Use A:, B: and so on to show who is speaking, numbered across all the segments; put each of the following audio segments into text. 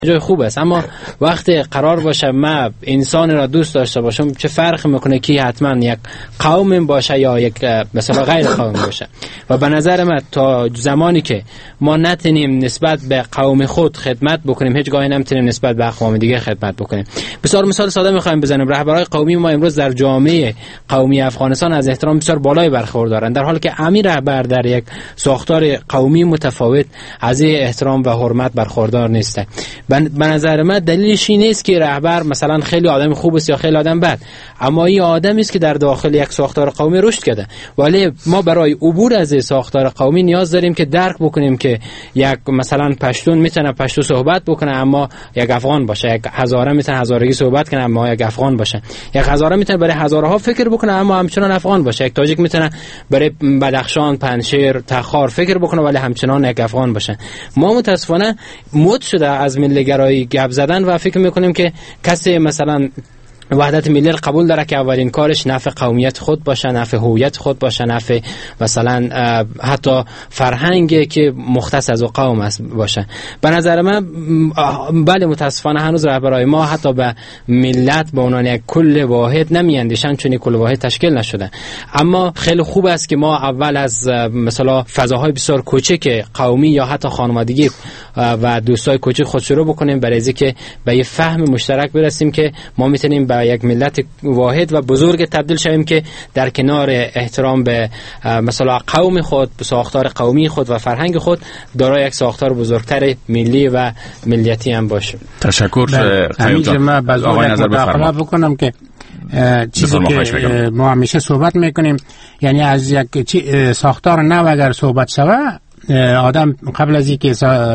A: جای خوب است، اما وقتی قرار باشه ما انسان را دوست داشته باشم، چه فرق میکنه که حتما یک قوم باشه یا یک مثلا غیر قوم باشه. و به نظر من تا زمانی که ما نتونیم نسبت به قوم خود خدمت بکنیم، هیچ گاهی نمیتونیم نسبت به اقوام دیگه خدمت بکنیم. بسیار مثال ساده میخوایم بزنیم. رهبران قومی ما امروز در جامعه قومی افغانستان از احترام بسیار بالای برخوردارند، در حالی که امیر رهبر در یک ساختار قومی متفاوت از احترام و حرمت برخوردار نیست. به نظر من دلیلش این نیست که رهبر مثلا خیلی آدم خوب است یا خیلی آدم بد، اما این آدمی است که در داخل یک ساختار قومی رشد کرده. ولی ما برای عبور از ساختار قومی نیاز داریم که درک بکنیم که یک مثلا پشتون میتونه پشتو صحبت بکنه اما یک افغان باشه، یک هزاره میتونه هزارگی صحبت کنه اما یک افغان باشه، یک هزاره میتونه برای هزاره ها فکر بکنه اما همچنان افغان باشه، یک تاجیک میتونه برای بدخشان، پنجشیر، تخار فکر بکنه ولی همچنان یک افغان باشه. ما متاسفانه مد شده از ملی‌گرایی گپ زدن و فکر میکنیم که کسی مثلا وحدت ملی قبول داره که اولین کارش نفع قومیت خود باشه، نفع هویت خود باشه، نفع مثلا حتی فرهنگی که مختص از قوم است باشه. به نظر من بله متاسفانه هنوز رهبرای ما حتی به ملت به عنوان یک کل واحد نمیاندیشن، چون کل واحد تشکیل نشده. اما خیلی خوب است که ما اول از مثلا فضاهای بسیار کوچک قومی یا حتی خانوادگی و دوستای کوچک خود شروع بکنیم برای اینکه به یه فهم مشترک برسیم که ما میتونیم به یک ملت واحد و بزرگ تبدیل شویم که در کنار احترام به مثلا قوم خود، به ساختار قومی خود و فرهنگ خود، دارای یک ساختار بزرگتر ملی و ملیتی هم باشه.
B: تشکر.
C: همینجا من آقای نظر بکنم که چیزی که ما همیشه صحبت میکنیم، یعنی از یک ساختار نو اگر صحبت شوه، آدم قبل از اینکه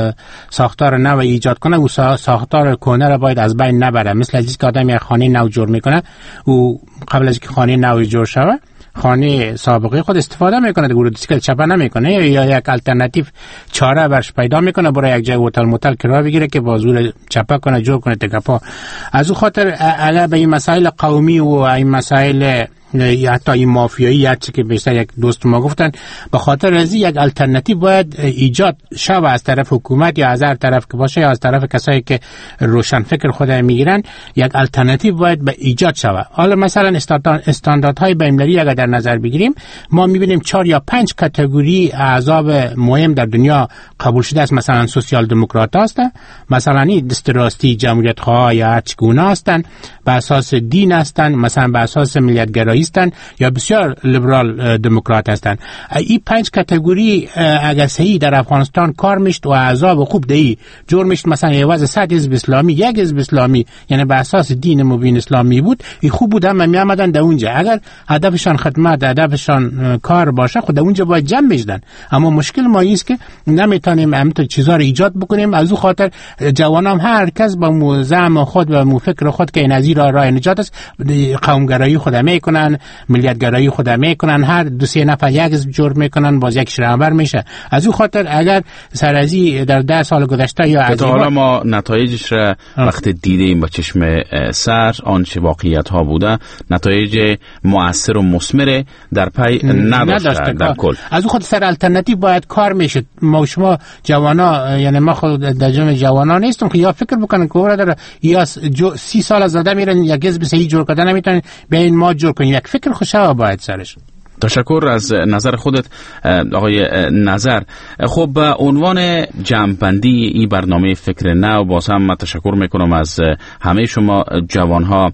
C: ساختار نو ایجاد کنه او ساختار کهنه را باید از بین نبره. مثل از اینکه آدم یک خانه نو جور میکنه، او قبل از اینکه خانه نو جور شوه خانه سابقه خود استفاده میکنه، دیگه دیسکل چپه نمیکنه یا یک الटरनेटिव چاره برش پیدا میکنه برای یک جای هتل کرایه بگیره که بازور چپه کنه، جور کنه تکپا. از او خاطر علاوه به این مسائل قومی و این مسائل یا حتی این مافیایی یا چی که بیشتر یک دوست ما گفتن، به خاطر از یک الटरनेटिव باید ایجاد شود از طرف حکومت یا از هر طرف که باشه یا از طرف کسایی که روشن فکر خود میگیرن، یک الटरनेटिव باید به ایجاد شود. حالا مثلا استانداردهای بین‌المللی اگر در نظر بگیریم، ما میبینیم 4 یا 5 کاتگوری احزاب مهم در دنیا قبول شده است. مثلا سوسیال دموکرات هستند، مثلا این دست راستی جمهوریت خواه یا هرچگونه هستند، به اساس دین هستند، مثلا به اساس ملیت‌گرایی هستند یا بسیار لیبرال دموکرات هستند. این 5 کاتگوری اگر صحیح در افغانستان کار میشد و احزاب خوب دی جور میشد، مثلا عوض 100 حزب اسلامی یک حزب اسلامی یعنی به اساس دین مبین اسلامی بود، این خوب بود، هم می آمدن در اونجا. اگر هدفشان خدمت، هدفشان کار باشه، خود اونجا باید جمع بشدن. اما مشکل ما است که نمیتونیم همین چیزا رو ایجاد بکنیم. از اون خاطر جوانان هر کس با موزم خود و مو فکر خود که این از این راه نجات است، قومگرایی خود میکنن، ملیت‌گرایی خود میکنن، هر 2-3 نفر یک حزب جور میکنن، باز یک رهبر میشه. از اون خاطر اگر سرازی در 10 سال گذشته یا از
B: حالا ما نتایجش را وقت دیدیم با چشم سر، آنچه واقعیت ها بوده، نتایج مؤثر و مثمر در پی نداشته در کل.
C: از اون خاطر سر الटरनेटिव باید کار میشه. ما شما جوانا، یعنی ما خود در جمع جوانان نیستم که یا فکر بکنن که برادر یا 30 سال از زده میرن یک حزب صحیح جور کردن نمیتونن، ببین ما جور کنیم. یک فکر خوشا باید سرش.
B: تشکر از نظر خودت آقای نظر. خب به عنوان جمع‌بندی این برنامه فکر نو، باز هم تشکر میکنم از همه شما جوانها.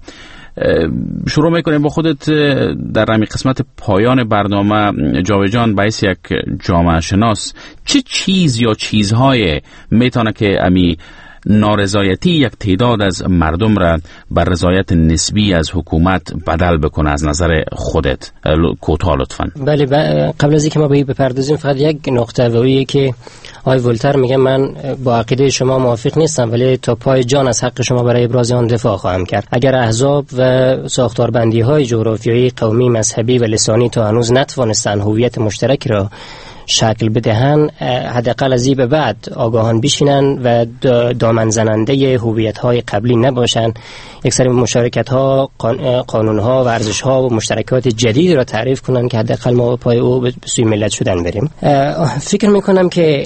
B: شروع میکنیم با خودت در همین قسمت پایان برنامه. جاوید جان، باعث یک جامعه شناس چه چیز یا چیزهای میتونه که امی نارضایتی یک تعداد از مردم را بر رضایت نسبی از حکومت بدل بکنه از نظر خودت؟ کوتاه لطفاً.
D: بله، قبل از اینکه ما به بپردازیم فقط یک نکته ویه که آقای ولتر میگه من با عقیده شما موافق نیستم ولی تا پای جان از حق شما برای ابراز آن دفاع خواهم کرد. اگر احزاب و ساختاربندی های جغرافیایی، قومی، مذهبی و لسانی تا هنوز نتوانستن هویت مشترک را شکل بدهن، حداقل از این به بعد آگاهان بشینن و دامن زننده هویت‌های قبلی نباشن. یک سری مشارکت‌ها، قانون‌ها و ارزش‌ها و مشترکات جدید را تعریف کنن که حداقل ما پای او به سوی ملت شدن بریم. فکر می‌کنم که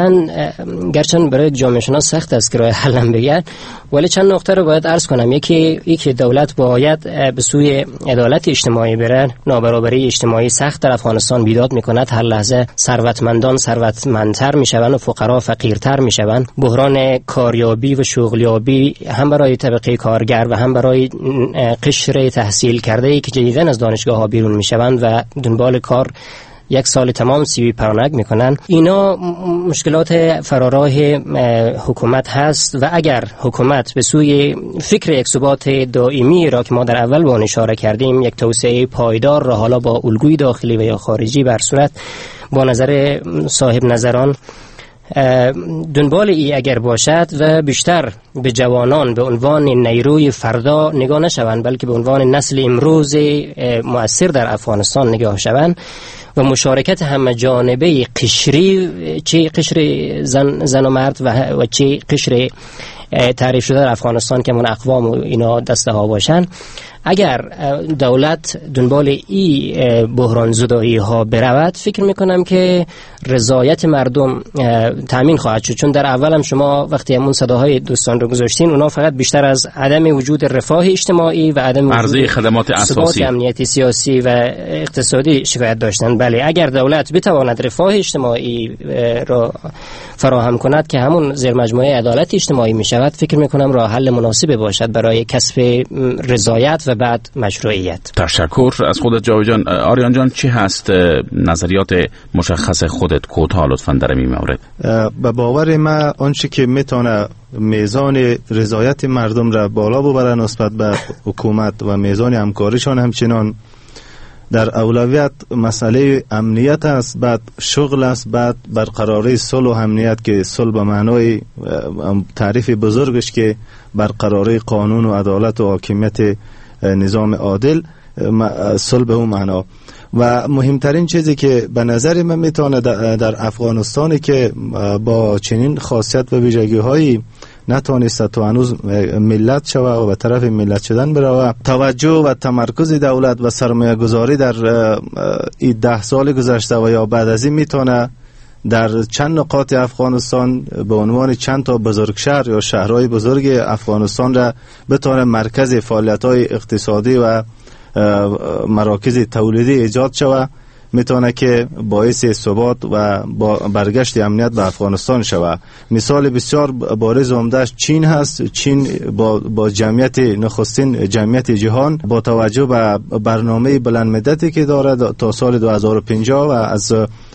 D: گرچه برای جامعه شناس سخت است که راه حل بگن، ولی چند نکته رو باید عرض کنم. یکی دولت باید به سوی عدالت اجتماعی بره. نابرابری اجتماعی سخت در افغانستان بیداد می‌کند. هر لحظه ثروتمندان ثروتمندتر میشوند و فقرا فقیرتر میشوند. بحران کاریابی و شغلیابی هم برای طبقه کارگر و هم برای قشر تحصیل کرده که جدیداً از دانشگاه‌ها بیرون میشوند و دنبال کار یک سال تمام CV پرونگ میکنن. اینا مشکلات فراراه حکومت هست و اگر حکومت به سوی فکر یک ثبات دائمی را که ما در اول با آن اشاره کردیم، یک توسعه پایدار را حالا با الگوی داخلی و یا خارجی بر صورت با نظر صاحب نظران دنبال ای اگر باشد و بیشتر به جوانان به عنوان نیروی فردا نگاه نشوند، بلکه به عنوان نسل امروز مؤثر در افغانستان نگاه شوند و مشارکت همه جانبه قشری، چه قشر زن و مرد و چه قشر تعریف شده در افغانستان که من اقوام و اینا دسته ها باشن، اگر دولت دنبال ای بحران زدایی ها برود، فکر میکنم که رضایت مردم تامین خواهد شد. چون در اول هم شما وقتی همون صداهای دوستان رو گذاشتین، اونا فقط بیشتر از عدم وجود رفاه اجتماعی و عدم
B: عرضه خدمات اساسی،
D: امنیتی سیاسی و اقتصادی شکایت داشتن. بله، اگر دولت بتواند رفاه اجتماعی را فراهم کند که همون زیر مجموعه عدالت اجتماعی می شود، فکر میکنم راه حل مناسبی باشد برای کسب رضایت و بعد مشروعیت.
B: تشکر از خودت جاوید جان. آریان جان، چی هست نظریات مشخص خودت کوتاه لطفاً در این مورد؟
E: به باور من آنچه که میتونه میزان رضایت مردم را بالا ببره نسبت به حکومت و میزان همکاریشان همچنان در اولویت مسئله امنیت است، بعد شغل است، بعد برقراری صلح و امنیت که صلح به معنای تعریف بزرگش که برقراری قانون و عدالت و حاکمیت نظام عادل، صلح به اون معنا. و مهمترین چیزی که به نظر من میتونه در افغانستانی که با چنین خاصیت و ویژگی هایی نتونسته تو هنوز ملت شوه و به طرف ملت شدن بره، توجه و تمرکز دولت و سرمایه گذاری در این 10 سال گذشته و یا بعد از این میتونه در چند نقاط افغانستان به عنوان چند تا بزرگ شهر یا شهرهای بزرگ افغانستان را بتونه مرکز فعالیت‌های اقتصادی و مراکز تولیدی ایجاد شوه، میتونه که باعث ثبات و برگشت امنیت به افغانستان شوه. مثال بسیار بارز و عمده‌اش چین هست. چین با جمعیت نخستین جمعیت جهان با توجه به برنامه بلند مدتی که داره تا سال 2050 و از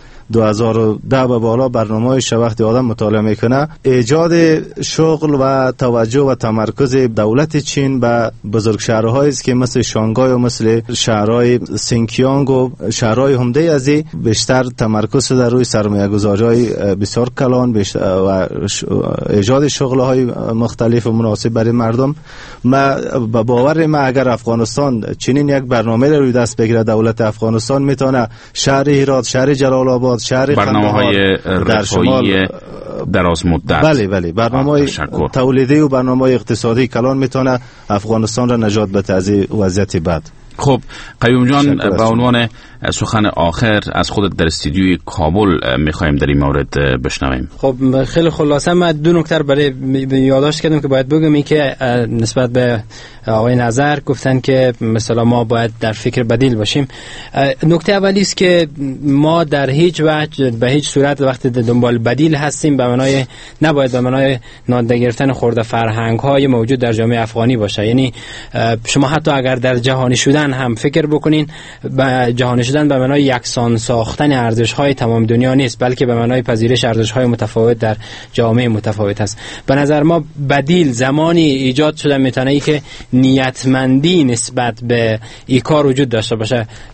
E: 2010 به بالا برنامه‌اش وقتی آدم مطالعه میکنه، ایجاد شغل و توجه و تمرکز دولت چین به بزرگ شهرهایی است که مثل شانگهای و مثل شهرهای سینکیانگ و شهرهای عمده ازی بیشتر تمرکز در روی سرمایه‌گذاری‌های بسیار کلان و ایجاد شغل‌های مختلف و مناسب برای مردم. ما به باور ما اگر افغانستان چنین یک برنامه را روی دست بگیره، دولت افغانستان میتونه شهر هرات، شهر جلال آباد،
B: برنامه‌های رفاهی دراز مدت،
E: بله برنامه‌های تولیدی و برنامه‌های اقتصادی کلان میتونه افغانستان را نجات بده از وضعیت بد.
B: خب قیوم جان، به عنوان سخن آخر از خودت در استودیوی کابل میخوایم در این مورد بشنویم.
A: خب خیلی خلاصه من 2 نکته برای یادداشت کردم که باید بگم. این که نسبت به آقای نظر گفتن که مثلا ما باید در فکر بدیل باشیم. نکته اولی است که ما در هیچ وجه به هیچ صورت وقتی دنبال بدیل هستیم به معنای نباید به معنای نادیده گرفتن خورده فرهنگ های موجود در جامعه افغانی باشه. یعنی شما حتی اگر در جهانی شدن هم فکر بکنین، به جهانی شدن به معنای یکسان ساختن ارزش های تمام دنیا نیست، بلکه به معنای پذیرش ارزش های متفاوت در جامعه متفاوت است. به نظر ما بدیل زمانی ایجاد شده میتونه ای که نیتمندی نسبت به این کار وجود داشته باشه.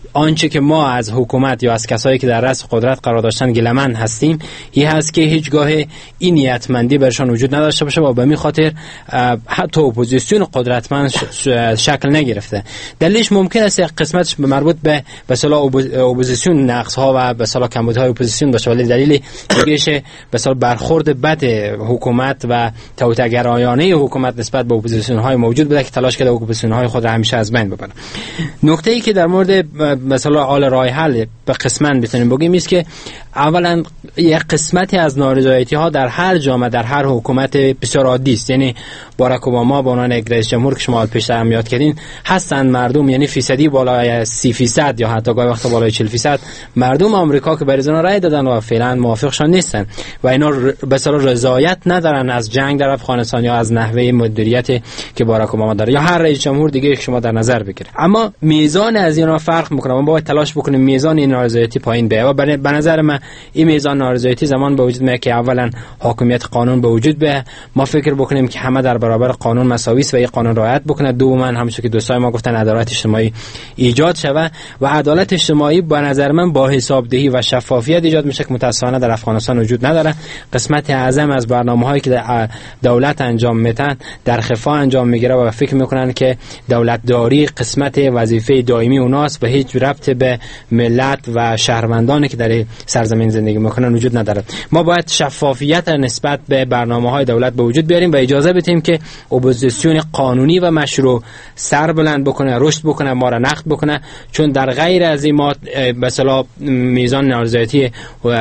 A: آنچه که ما از حکومت یا از کسایی که در رأس قدرت قرار داشتن گله‌مند هستیم این هست که هیچگاه این نیتمندی برشان وجود نداشته باشه و به این خاطر حتی اپوزیسیون قدرتمند شکل نگرفته. دلیلش ممکن است قسمتش مربوط به اصطلاح اپوزیسیون نقص‌ها و به اصطلاح کمبودهای اپوزیسیون باشه، ولی دلیل دیگه‌اش به اصطلاح برخورد بد حکومت و توطئه‌گرایانه حکومت نسبت به اپوزیسیون‌های موجود بوده که تلاش کرده اپوزیسیون‌های خود را همیشه از بین ببرن. نکته‌ای که در مورد مثلا حال راه حل به قسمت بتونیم بگیم است که اولا یک قسمتی از نارضایتی‌ها در هر جامعه در هر حکومت بسیار عادی است. یعنی باراک اوباما به عنوان رئیس جمهور که شما پیشتر هم یاد کردین هستند مردم، یعنی فیصدی بالای 30% یا حتی گاهی وقتا بالای 40% مردم آمریکا که برای اینا رأی دادن و فعلا موافقشان نیستن و اینا به اصطلاح رضایت ندارن از جنگ در افغانستان یا از نحوه مدیریت که باراک اوباما داره یا هر رئیس جمهور دیگه که شما در نظر بگیرید. اما میزان از اینا فرق میکنه. ما باید تلاش بکنیم میزان این نارضایتی پایین بیاد و به نظر من این میزان نارضایتی زمان به وجود میاد که اولا حاکمیت قانون به وجود بیاد، ما فکر بکنیم که همه در برابر قانون مساوی است و این قانون رعایت بکنه. دوما همونطور که دوستای ما گفتن عدالت اجتماعی ایجاد شود و عدالت اجتماعی به نظر من با حسابدهی و شفافیت ایجاد میشه که متأسفانه در افغانستان وجود نداره. قسمت اعظم از برنامه‌هایی که دولت انجام میدن در خفا انجام میگیره و فکر میکنن که دولت داری قسمت وظیفه دائمی اوناست و هیچ ربط به ملت و شهروندانی که در سرزمین زندگی میکنن وجود نداره. ما باید شفافیت نسبت به برنامه‌های دولت به وجود بیاریم و اجازه بدیم که اپوزیسیون قانونی و مشروع سر بلند بکنه، رشد بکنه، ما را نقد بکنه، چون در غیر از این ما به اصطلاح میزان نارضایتی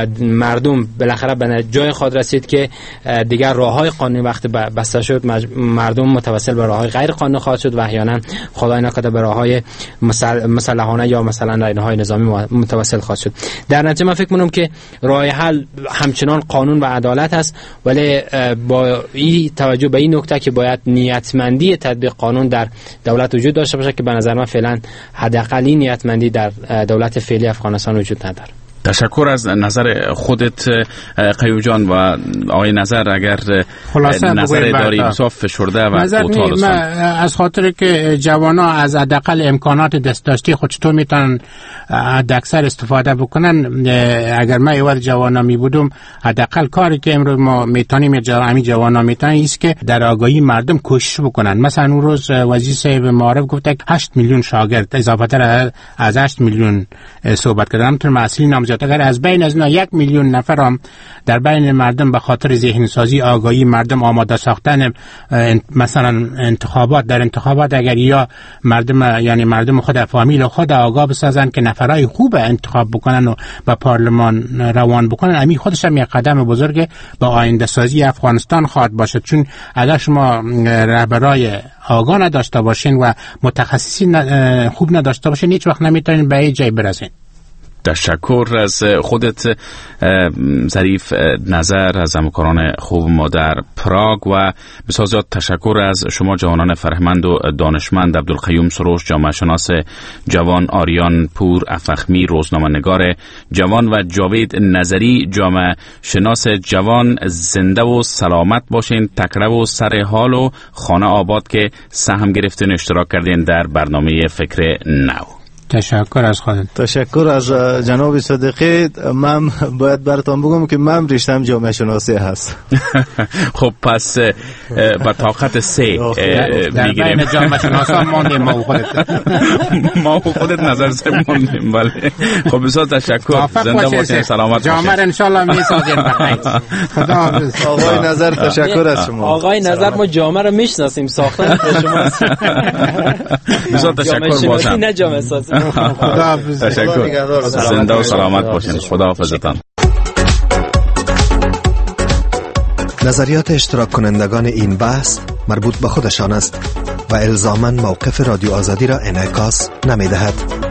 A: مردم بالاخره به جای خود رسید که دیگر راههای قانونی وقتی بسته شد مردم متوسل به راههای غیر قانونی خواهد شد و احیانا خدای نکرده به راههای مسلحانه یا مثلا راههای نظامی متوسل خواهد شد. در نتیجه من فکر می‌کنم که راه حل همچنان قانون و عدالت است، ولی با این توجه به این نکته که باید نیتمندی تطبیق قانون در دولت وجود داشته باشه که به نظر من فعلا حداقل این نیتمندی در دولت فعلی افغانستان وجود نداره.
B: تشکر از نظر خودت قیوم جان و آقای نظر. اگر نظر داریم صاف فشرده و
C: کوتاه از خاطر که جوانا از حداقل امکانات دستداشتی خود چطور میتونن حداکثر استفاده بکنن، اگر من ایواد جوانا می بودم حداقل کاری که امروز ما میتونیم همین جوانا میتونن است که در آگاهی مردم کوشش بکنن. مثلا اون روز وزیر صاحب معارف گفت 8 میلیون شاگرد اضافه تر از 8 میلیون صحبت کردن تو مسئله نامزد. اگر از بین از اینا 1 میلیون نفر هم در بین مردم به خاطر ذهنی سازی آگاهی مردم آماده ساختن مثلا در انتخابات اگر یا مردم خود فامیل خود آگاه بسازن که نفرای خوب انتخاب بکنن و به پارلمان روان بکنن، همین خودش هم یک قدم بزرگ به آینده سازی افغانستان خواهد باشد. چون اگر شما رهبرای آگاه نداشته باشین و متخصصین خوب نداشته باشین هیچ وقت نمیتونین به جای برسین.
B: تشکر از خودت ظریف نظر از همکاران خوب ما در پراگ و بسیار زیاد تشکر از شما جوانان فرهمند و دانشمند عبدالقیوم سروش جامعه شناس جوان، آریان پور افخمی روزنامه‌نگار جوان و جاوید نظری جامعه شناس جوان. زنده و سلامت باشین، تکړه و سر حال و خانه آباد که سهم گرفتین اشتراک کردین در برنامه فکر نو.
C: تشکر از خودت.
E: تشکر از جناب صدیقی. من باید براتون بگم که من رشتم جامعه شناسی هست.
B: خب پس با طاقت 3 میگیریم.
C: در جامعه شناسا ماندیم ما
B: و خودت نظر سه ماندیم. بله خب بسیار تشکر. زنده باشین، سلامت باشین.
C: جامعه ان شاء الله میسازیم. خدا حافظ.
E: آقای نظر تشکر از شما.
A: آقای نظر ما جامعه رو میشناسیم، ساختن شما.
B: بسیار تشکر باشم.
A: نه جامعه سازی.
B: تشکر. زنده و سلامت باشین. خداحافظتان.
F: نظریات اشتراک کنندگان این بحث مربوط به خودشان است و الزاماً موقف رادیو آزادی را انعکاس نمی دهد.